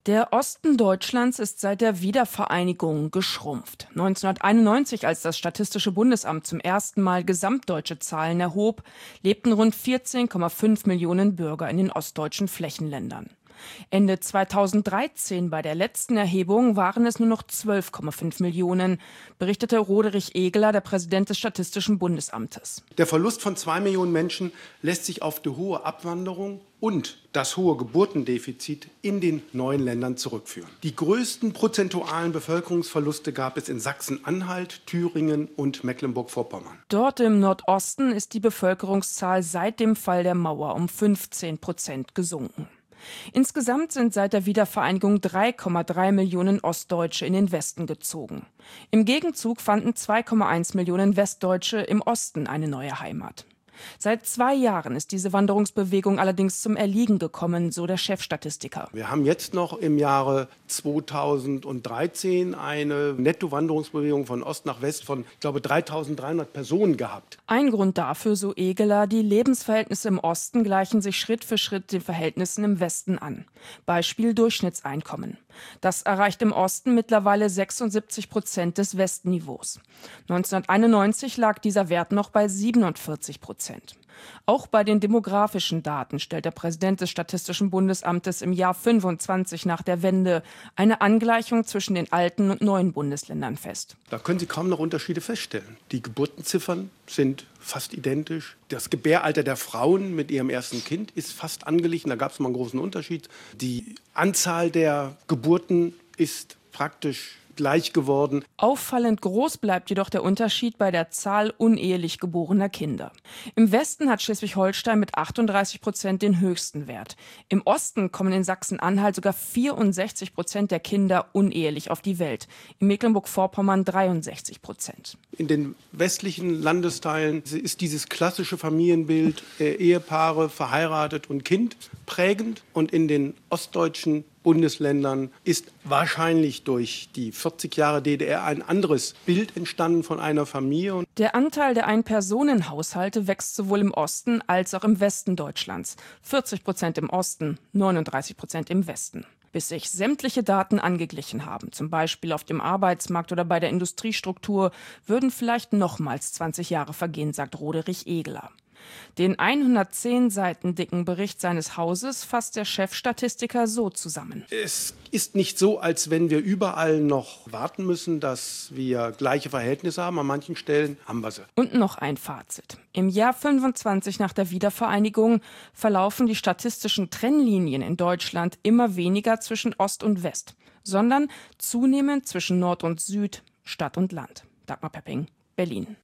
Der Osten Deutschlands ist seit der Wiedervereinigung geschrumpft. 1991, als das Statistische Bundesamt zum ersten Mal gesamtdeutsche Zahlen erhob, lebten rund 14,5 Millionen Bürger in den ostdeutschen Flächenländern. Ende 2013 bei der letzten Erhebung waren es nur noch 12,5 Millionen, berichtete Roderich Egeler, der Präsident des Statistischen Bundesamtes. Der Verlust von 2 Millionen Menschen lässt sich auf die hohe Abwanderung und das hohe Geburtendefizit in den neuen Ländern zurückführen. Die größten prozentualen Bevölkerungsverluste gab es in Sachsen-Anhalt, Thüringen und Mecklenburg-Vorpommern. Dort im Nordosten ist die Bevölkerungszahl seit dem Fall der Mauer um 15% gesunken. Insgesamt sind seit der Wiedervereinigung 3,3 Millionen Ostdeutsche in den Westen gezogen. Im Gegenzug fanden 2,1 Millionen Westdeutsche im Osten eine neue Heimat. Seit 2 Jahren ist diese Wanderungsbewegung allerdings zum Erliegen gekommen, so der Chefstatistiker. Wir haben jetzt noch im Jahre 2013 eine Nettowanderungsbewegung von Ost nach West von, ich glaube, 3.300 Personen gehabt. Ein Grund dafür, so Egeler, die Lebensverhältnisse im Osten gleichen sich Schritt für Schritt den Verhältnissen im Westen an. Beispiel Durchschnittseinkommen. Das erreicht im Osten mittlerweile 76% des Westniveaus. 1991 lag dieser Wert noch bei 47%. Auch bei den demografischen Daten stellt der Präsident des Statistischen Bundesamtes im Jahr 25 nach der Wende eine Angleichung zwischen den alten und neuen Bundesländern fest. Da können Sie kaum noch Unterschiede feststellen. Die Geburtenziffern sind fast identisch. Das Gebäralter der Frauen mit ihrem ersten Kind ist fast angeglichen. Da gab es mal einen großen Unterschied. Die Anzahl der Geburten ist praktisch gleich geworden. Auffallend groß bleibt jedoch der Unterschied bei der Zahl unehelich geborener Kinder. Im Westen hat Schleswig-Holstein mit 38% den höchsten Wert. Im Osten kommen in Sachsen-Anhalt sogar 64% der Kinder unehelich auf die Welt. In Mecklenburg-Vorpommern 63%. In den westlichen Landesteilen ist dieses klassische Familienbild Ehepaare, verheiratet und Kind prägend. Und in den ostdeutschen Bundesländern ist wahrscheinlich durch die 40 Jahre DDR ein anderes Bild entstanden von einer Familie. Der Anteil der Ein-Personen-Haushalte wächst sowohl im Osten als auch im Westen Deutschlands. 40% im Osten, 39% im Westen. Bis sich sämtliche Daten angeglichen haben, zum Beispiel auf dem Arbeitsmarkt oder bei der Industriestruktur, würden vielleicht nochmals 20 Jahre vergehen, sagt Roderich Egeler. Den 110 Seiten dicken Bericht seines Hauses fasst der Chefstatistiker so zusammen. Es ist nicht so, als wenn wir überall noch warten müssen, dass wir gleiche Verhältnisse haben. An manchen Stellen haben wir sie. Und noch ein Fazit. Im Jahr 25 nach der Wiedervereinigung verlaufen die statistischen Trennlinien in Deutschland immer weniger zwischen Ost und West, sondern zunehmend zwischen Nord und Süd, Stadt und Land. Dagmar Pepping, Berlin.